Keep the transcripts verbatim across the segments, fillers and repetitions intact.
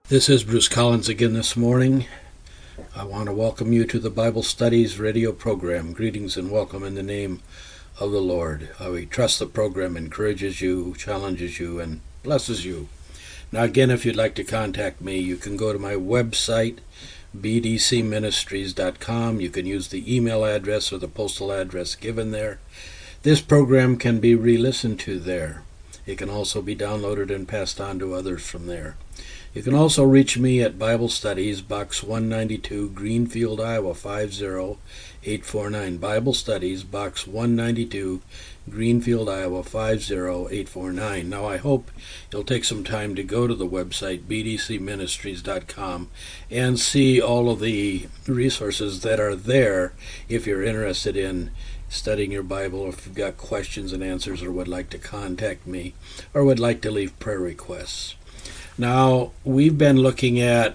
This is Bruce Collins again this morning. I want to welcome you to the Bible Studies radio program. Greetings and welcome in the name of the Lord. Uh, we trust the program encourages you, challenges you, and blesses you. Now again, if you'd like to contact me, you can go to my website, b d c ministries dot com. You can use the email address or the postal address given there. This program can be re-listened to there. It can also be downloaded and passed on to others from there. You can also reach me at Bible Studies, Box one ninety-two, Greenfield, Iowa five zero eight four nine. Bible Studies, Box one ninety-two, Greenfield, Iowa five zero eight four nine. Now I hope you'll take some time to go to the website, b d c ministries dot com, and see all of the resources that are there if you're interested in studying your Bible, or if you've got questions and answers, or would like to contact me, or would like to leave prayer requests. Now, we've been looking at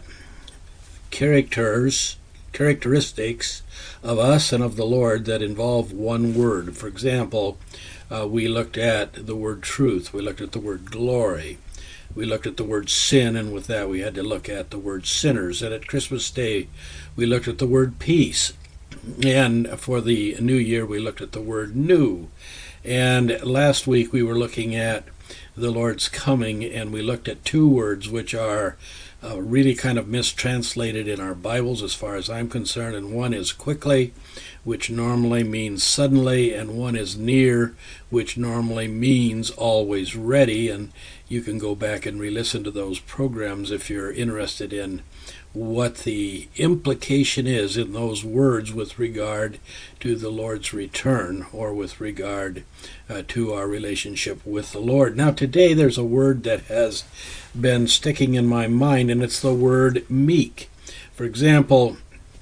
characters, characteristics of us and of the Lord that involve one word. For example, uh, we looked at the word truth. We looked at the word glory. We looked at the word sin, and with that we had to look at the word sinners. And at Christmas Day, we looked at the word peace. And for the new year, we looked at the word new. And last week, we were looking at the Lord's coming, and we looked at two words which are uh, really kind of mistranslated in our Bibles as far as I'm concerned, and one is quickly, which normally means suddenly, and one is near, which normally means always ready. And you can go back and re-listen to those programs if you're interested in what the implication is in those words with regard to the Lord's return, or with regard uh, to our relationship with the Lord. Now today there's a word that has been sticking in my mind, and it's the word meek. For example,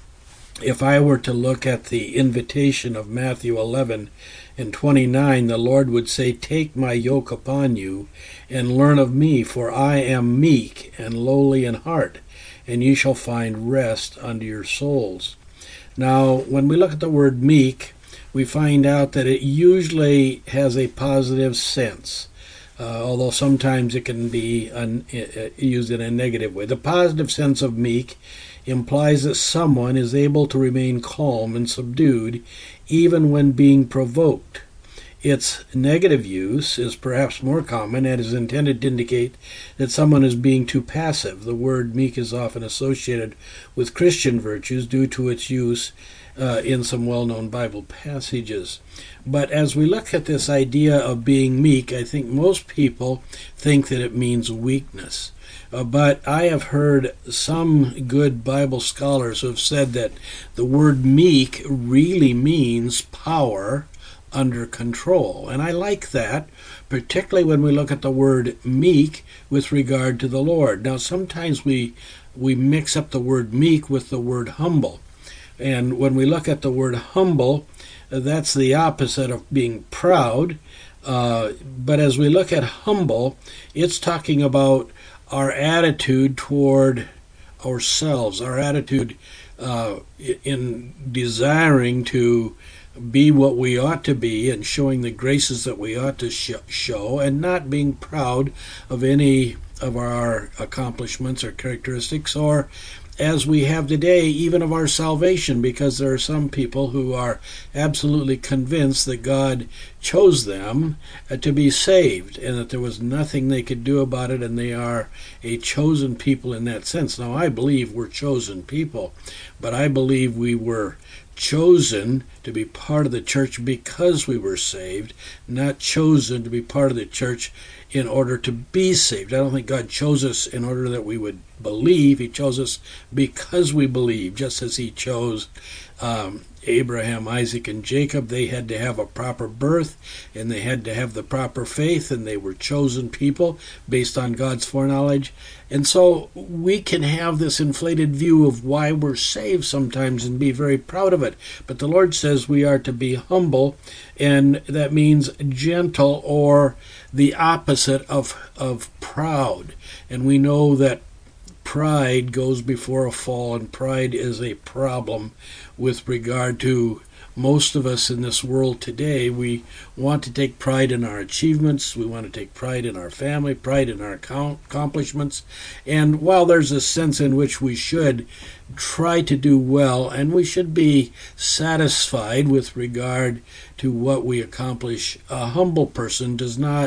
if I were to look at the invitation of Matthew eleven and twenty-nine, the Lord would say, "Take my yoke upon you and learn of me, for I am meek and lowly in heart, and ye shall find rest unto your souls." Now, when we look at the word meek, we find out that it usually has a positive sense, uh, although sometimes it can be un- used in a negative way. The positive sense of meek implies that someone is able to remain calm and subdued even when being provoked. Its negative use is perhaps more common and is intended to indicate that someone is being too passive. The word meek is often associated with Christian virtues due to its use uh, in some well-known Bible passages. But as we look at this idea of being meek, I think most people think that it means weakness. Uh, but I have heard some good Bible scholars who have said that the word meek really means power under control. And I like that, particularly when we look at the word meek with regard to the Lord. Now, sometimes we we mix up the word meek with the word humble. And when we look at the word humble, that's the opposite of being proud. Uh, but as we look at humble, it's talking about our attitude toward ourselves, our attitude uh, in desiring to be what we ought to be and showing the graces that we ought to sh- show, and not being proud of any of our accomplishments or characteristics, or as we have today, even of our salvation, because there are some people who are absolutely convinced that God chose them uh, to be saved, and that there was nothing they could do about it, and they are a chosen people in that sense. Now, I believe we're chosen people, but I believe we were chosen to be part of the church because we were saved, not chosen to be part of the church in order to be saved. I don't think God chose us in order that we would believe. He chose us because we believe, just as he chose um, Abraham, Isaac, and Jacob. They had to have a proper birth, and they had to have the proper faith, and they were chosen people based on God's foreknowledge. And so we can have this inflated view of why we're saved sometimes and be very proud of it. But the Lord says we are to be humble, and that means gentle, or the opposite of, of proud. And we know that pride goes before a fall, and pride is a problem with regard to most of us in this world today, we want to take pride in our achievements. We want to take pride in our family, pride in our accomplishments. And while there's a sense in which we should try to do well, and we should be satisfied with regard to what we accomplish, a humble person does not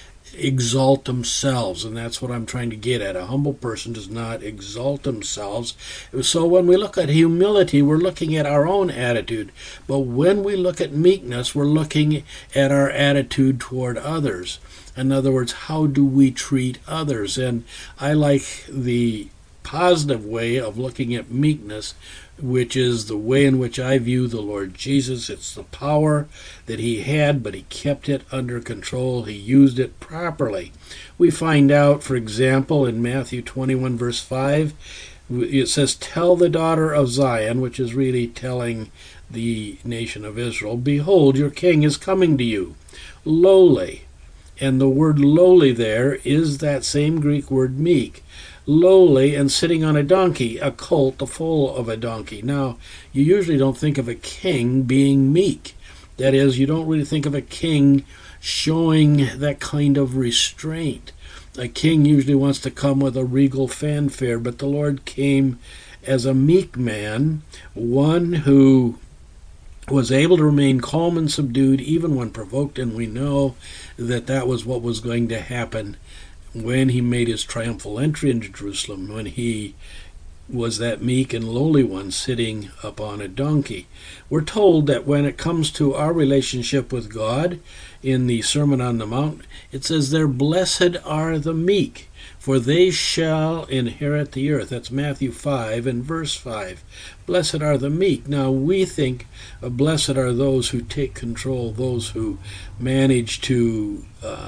exalt themselves, and that's what I'm trying to get at. A humble person does not exalt themselves. So when we look at humility, we're looking at our own attitude. But when we look at meekness, we're looking at our attitude toward others. In other words, how do we treat others? And I like the positive way of looking at meekness, which is the way in which I view the Lord Jesus. It's the power that he had, but he kept it under control. He used it properly. We find out, for example, in Matthew twenty-one, verse five, it says, "Tell the daughter of Zion," which is really telling the nation of Israel, "Behold, your king is coming to you, lowly." And the word lowly there is that same Greek word meek. Lowly and sitting on a donkey, a colt, the foal of a donkey. Now, you usually don't think of a king being meek. That is, you don't really think of a king showing that kind of restraint. A king usually wants to come with a regal fanfare, but the Lord came as a meek man, one who was able to remain calm and subdued even when provoked, and we know that that was what was going to happen when he made his triumphal entry into Jerusalem, when he was that meek and lowly one sitting upon a donkey. We're told that when it comes to our relationship with God in the Sermon on the Mount, it says there, "Blessed are the meek, for they shall inherit the earth." That's Matthew five and verse five. Blessed are the meek. Now we think of blessed are those who take control, those who manage to uh,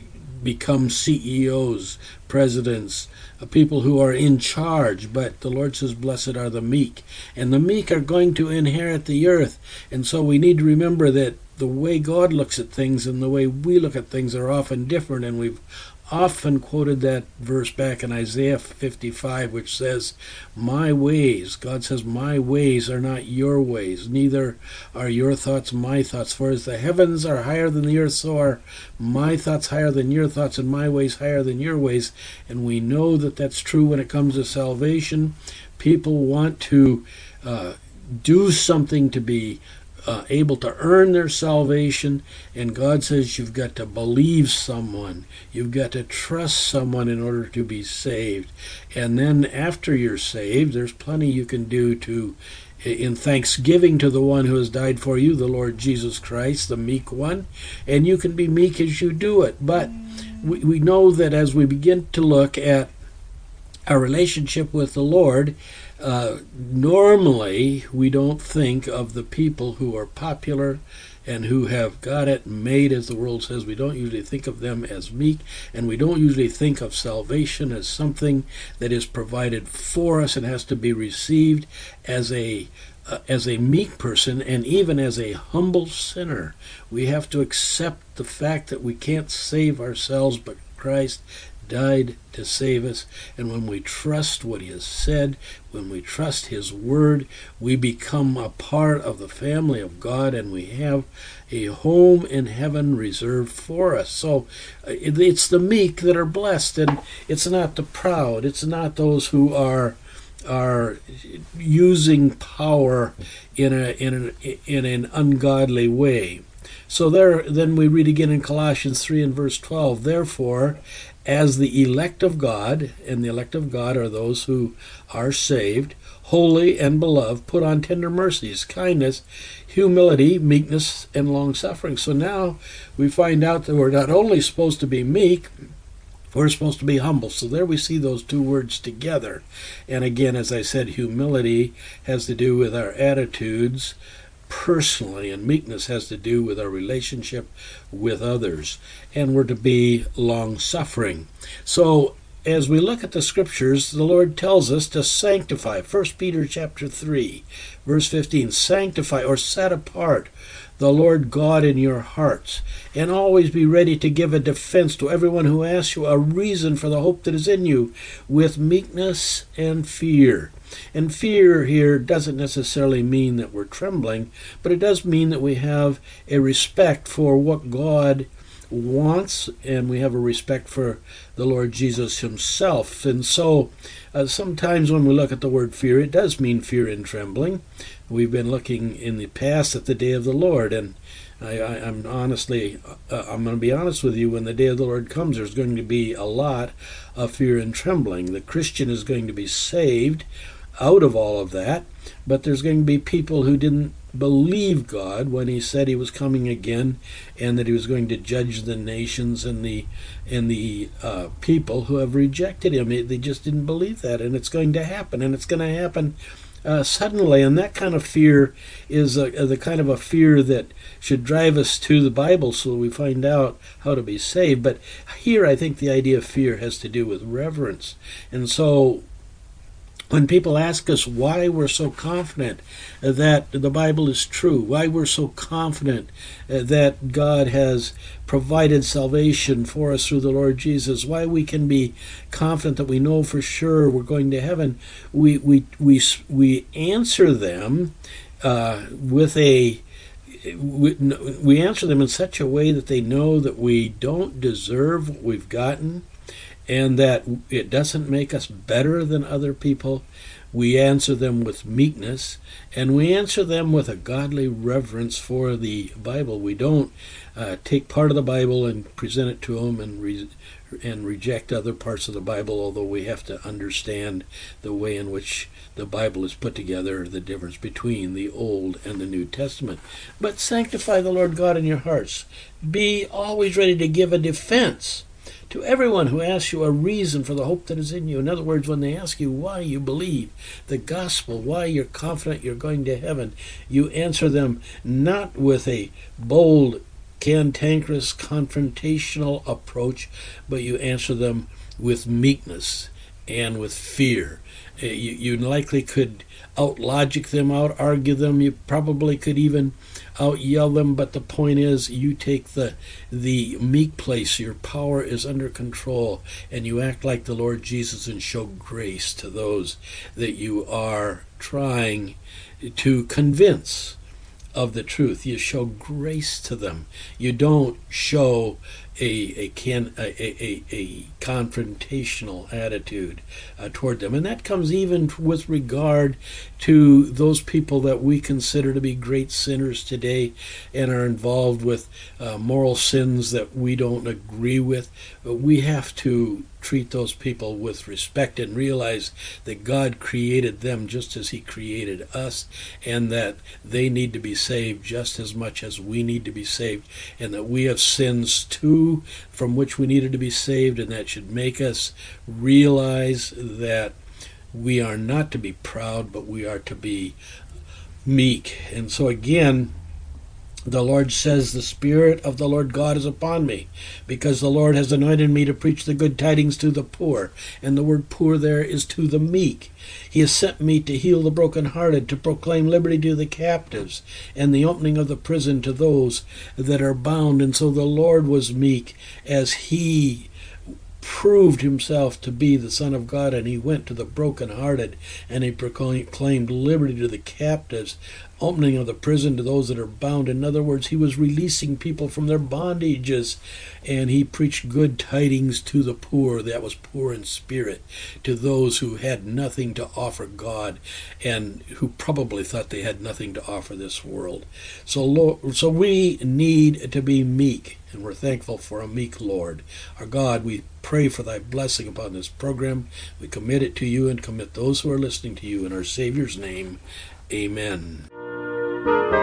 become C E Os, presidents, uh, people who are in charge. But the Lord says, blessed are the meek. And the meek are going to inherit the earth. And so we need to remember that the way God looks at things and the way we look at things are often different. And we've often quoted that verse back in Isaiah fifty-five, which says, "My ways," God says, "my ways are not your ways, neither are your thoughts my thoughts. For as the heavens are higher than the earth, so are my thoughts higher than your thoughts, and my ways higher than your ways." And we know that that's true when it comes to salvation. People want to uh, do something to be Uh, able to earn their salvation, and God says you've got to believe someone, you've got to trust someone in order to be saved. And then after you're saved, there's plenty you can do to in thanksgiving to the one who has died for you, the Lord Jesus Christ, the meek one, and you can be meek as you do it. But we, we know that as we begin to look at our relationship with the Lord, Uh, normally we don't think of the people who are popular and who have got it made, as the world says. We don't usually think of them as meek, and we don't usually think of salvation as something that is provided for us and has to be received as a uh, as a meek person, and even as a humble sinner. We have to accept the fact that we can't save ourselves, but Christ died to save us. And when we trust what he has said, when we trust his word, we become a part of the family of God, and we have a home in heaven reserved for us. So it's the meek that are blessed, and it's not the proud. It's not those who are are using power in a in an in an ungodly way. So there, then we read again in Colossians three and verse twelve, "Therefore, as the elect of God," and the elect of God are those who are saved, "holy and beloved, put on tender mercies, kindness, humility, meekness, and long-suffering." So now we find out that we're not only supposed to be meek, we're supposed to be humble. So there we see those two words together. And again, as I said, humility has to do with our attitudes personally, and meekness has to do with our relationship with others, and we're to be long-suffering. So as we look at the scriptures, the Lord tells us to sanctify. First Peter chapter three, verse fifteen, sanctify or set apart the Lord God in your hearts, and always be ready to give a defense to everyone who asks you a reason for the hope that is in you, with meekness and fear. And fear here doesn't necessarily mean that we're trembling, but it does mean that we have a respect for what God wants, and we have a respect for the Lord Jesus himself. And so uh, sometimes when we look at the word fear, it does mean fear and trembling. We've been looking in the past at the day of the Lord, and I, I, I'm honestly, uh, I'm going to be honest with you, when the day of the Lord comes, there's going to be a lot of fear and trembling. The Christian is going to be saved out of all of that, but there's going to be people who didn't believe God when he said he was coming again, and that he was going to judge the nations and the and the uh, people who have rejected him. They just didn't believe that, and it's going to happen, and it's going to happen uh, suddenly. And that kind of fear is a, the kind of a fear that should drive us to the Bible so we find out how to be saved. But here I think the idea of fear has to do with reverence. And so when people ask us why we're so confident that the Bible is true, why we're so confident that God has provided salvation for us through the Lord Jesus, why we can be confident that we know for sure we're going to heaven, we we we we answer them uh, with a we, we answer them in such a way that they know that we don't deserve what we've gotten, and that it doesn't make us better than other people. We answer them with meekness, and we answer them with a godly reverence for the Bible. We don't uh, take part of the Bible and present it to them and re- and reject other parts of the Bible, although we have to understand the way in which the Bible is put together, the difference between the Old and the New Testament. But sanctify the Lord God in your hearts. Be always ready to give a defense to everyone who asks you a reason for the hope that is in you. In other words, when they ask you why you believe the gospel, why you're confident you're going to heaven, you answer them not with a bold, cantankerous, confrontational approach, but you answer them with meekness and with fear. You, you likely could out-logic them, out-argue them. You probably could even out-yell them, but the point is you take the the meek place. Your power is under control, and you act like the Lord Jesus and show grace to those that you are trying to convince of the truth. You show grace to them. You don't show a a can a a, a confrontational attitude uh, toward them, and that comes even with regard to those people that we consider to be great sinners today and are involved with uh, moral sins that we don't agree with. But we have to treat those people with respect and realize that God created them just as he created us, and that they need to be saved just as much as we need to be saved, and that we have sins too from which we needed to be saved, and that should make us realize that we are not to be proud, but we are to be meek. And so again, the Lord says, the Spirit of the Lord God is upon me, because the Lord has anointed me to preach the good tidings to the poor. And the word poor there is to the meek. He has sent me to heal the brokenhearted, to proclaim liberty to the captives, and the opening of the prison to those that are bound. And so the Lord was meek as he proved himself to be the Son of God, and he went to the brokenhearted, and he proclaimed liberty to the captives, opening of the prison to those that are bound. In other words, he was releasing people from their bondages, and he preached good tidings to the poor, that was poor in spirit, to those who had nothing to offer God and who probably thought they had nothing to offer this world. So, so we need to be meek, and we're thankful for a meek Lord. Our God, we pray for thy blessing upon this program. We commit it to you and commit those who are listening to you in our Savior's name. Amen.